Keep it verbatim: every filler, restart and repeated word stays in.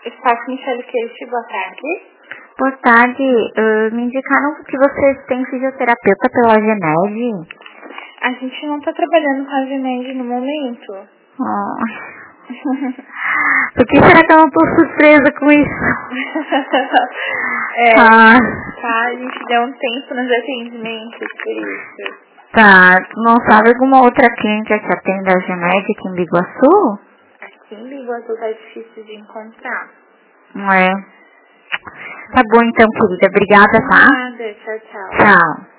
Espaço Michele Queixe, boa tarde. Boa tarde. Uh, me indicaram que vocês têm fisioterapeuta pela Gemed. A gente não tá trabalhando com a Gemed no momento. Oh. Por que será que eu não tô surpresa com isso? é, ah. tá, a gente deu um tempo nos atendimentos, por isso. Tá, não sabe alguma outra clínica que atende a Gemed aqui em Biguaçu? Aqui em Biguaçu tá difícil de encontrar. Não é? Tá bom então, querida. Obrigada, tá? Nada, tchau, tchau. Tchau.